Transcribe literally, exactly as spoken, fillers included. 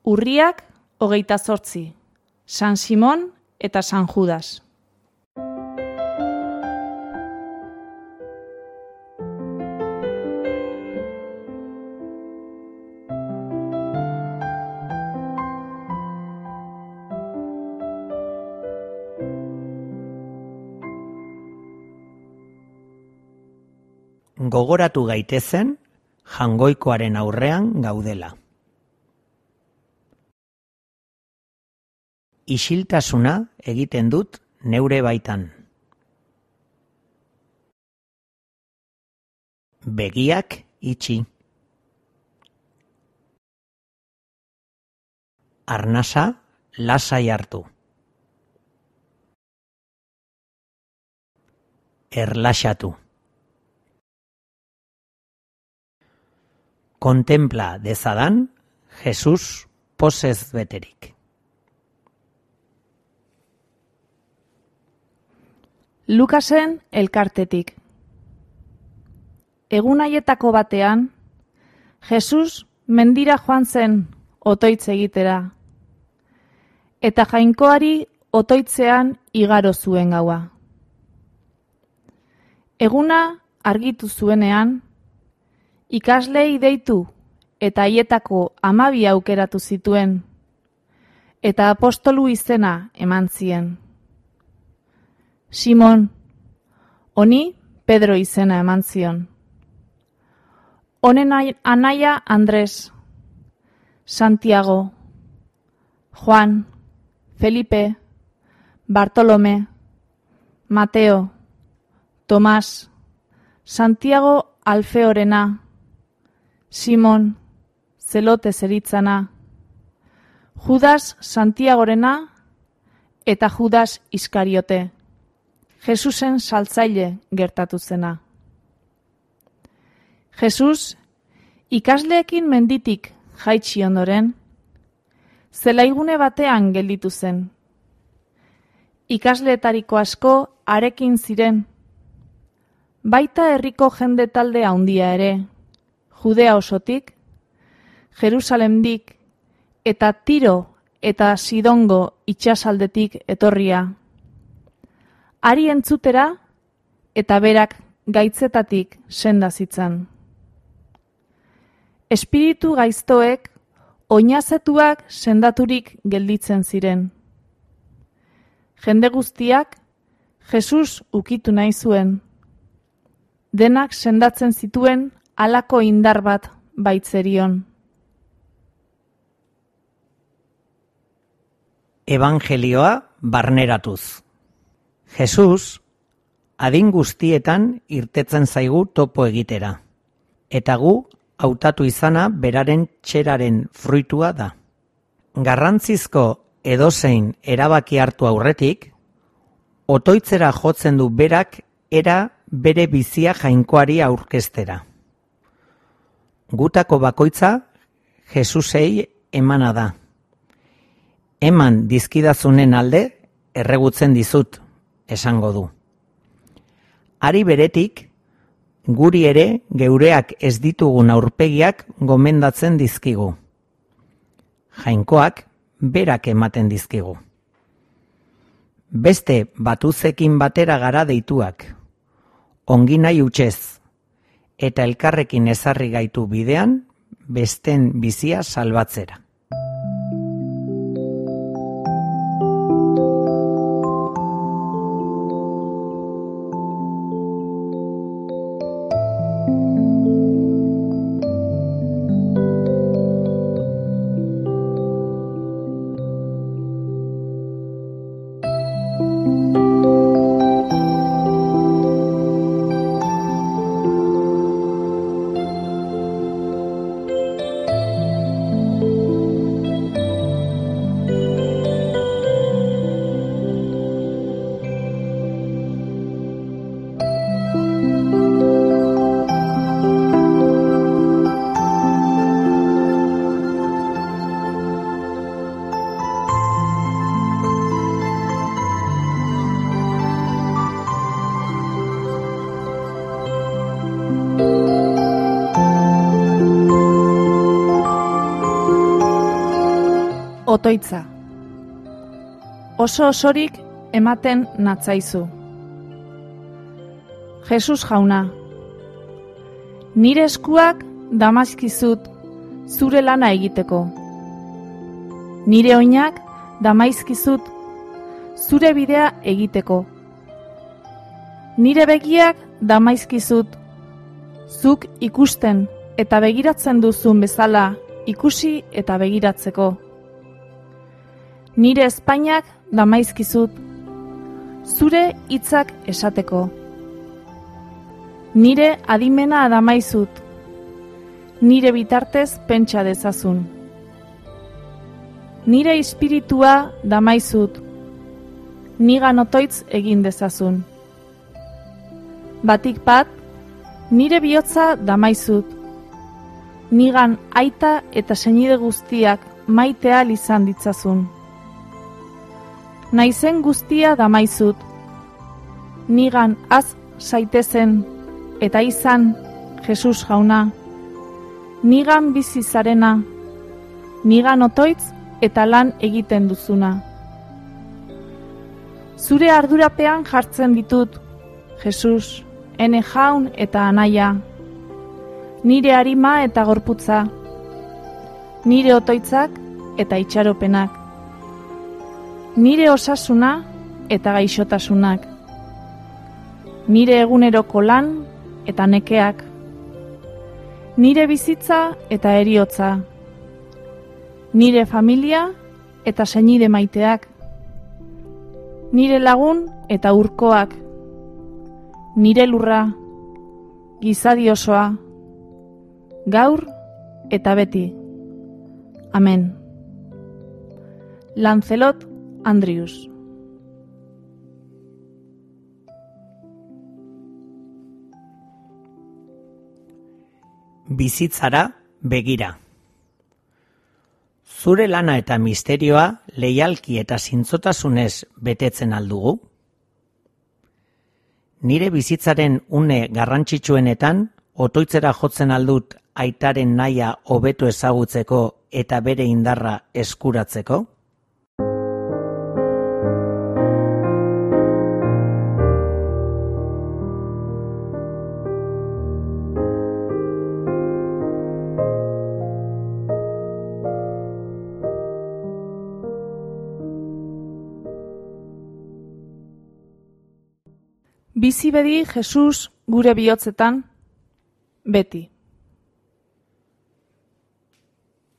Urriak hogeita zortzi, San Simon eta San Judas. Gogoratu gaitezen Jangoikoaren aurrean gaudela. Isiltasuna egiten dut neure baitan. Begiak itxi. Arnasa lasai hartu. Erlaxatu. Kontempla dezadan Jesus pozez beterik. Lukasen elkartetik. Egun haietako batean, Jesus mendira joan zen otoitz egitera, eta jainkoari otoitzean igaro zuen gaua. Eguna argitu zuenean, ikaslei deitu eta haietako hamabi aukeratu zituen, eta apostolu izena eman zien. Simon, honi Pedro izena eman zion. Honen anaia Andres, Santiago, Juan, Felipe, Bartolome, Mateo, Tomás, Santiago Alfeorena, Simon, Zelote zeritzana, Judas Santiagorena eta Judas Iskariote, Jesusen saltzaile gertatu zena. Jesus, ikasleekin menditik jaitsi ondoren, zelaigune batean gelditu zen. Ikasleetariko asko harekin ziren, baita herriko jende talde handia ere, Judea osotik, Jerusalemdik eta Tiro eta Sidongo itsasaldetik etorria. Hari entzutera eta berak gaitzetatik senda zitzan. Espiritu gaiztoek oinazetuak sendaturik gelditzen ziren. Jende guztiak Jesus ukitu nahi zuen. Denak sendatzen zituen halako indar bat baitzerion. Evangelioa barneratuz. Jesus, adin guztietan irtetzen zaigu topo egitera, eta gu hautatu izana beraren txeraren fruitua da. Garrantzizko edozein erabaki hartu aurretik, otoitzera jotzen du berak era bere bizia jainkoari aurkeztera. Gutako bakoitza Jesusei emana da. Eman dizkidazunen alde erregutzen dizut, esango du. Hari beretik, guri ere geureak ez ditugun aurpegiak gomendatzen dizkigu. Jainkoak berak ematen dizkigu. Beste batuzekin batera gara deituak, ongi nahi hutsez, eta elkarrekin ezarri gaitu bidean, besten bizia salbatzera. Otoitza. Oso osorik ematen natzaizu. Jesus jauna, nire eskuak damaizkizut zure lana egiteko. Nire oinak damaizkizut zure bidea egiteko. Nire begiak damaizkizut zuk ikusten eta begiratzen duzun bezala ikusi eta begiratzeko. Nire ezpainak damaizkizut zure hitzak esateko. Nire adimena damaizut, nire bitartez pentsa dezazun. Nire espiritua damaizut, nigan otoitz egin dezazun. Batik bat, nire bihotza damaizut, nigan aita eta senide guztiak maitea izan ditzazun. Naizen guztia damaizut, nigan az zaitezen eta izan, Jesus jauna, nigan bizi zarena, nigan otoitz eta lan egiten duzuna. Zure ardurapean jartzen ditut, Jesus, ene jaun eta anaia, nire arima eta gorputza, nire otoitzak eta itxaropenak, nire osasuna eta gaixotasunak, nire eguneroko lan eta nekeak, nire bizitza eta heriotza, nire familia eta senide maiteak, nire lagun eta urkoak, nire lurra, gizadi osoa, gaur eta beti. Amen. Lancelot Andrius. Bizitzara begira. Zure lana eta misterioa leialki eta zintzotasunez betetzen aldugu? Nire bizitzaren une garrantzitsuenetan otoitzera jotzen aldut aitaren nahia hobeto ezagutzeko eta bere indarra eskuratzeko? Bizi bedi Jesus gure bihotzetan, beti.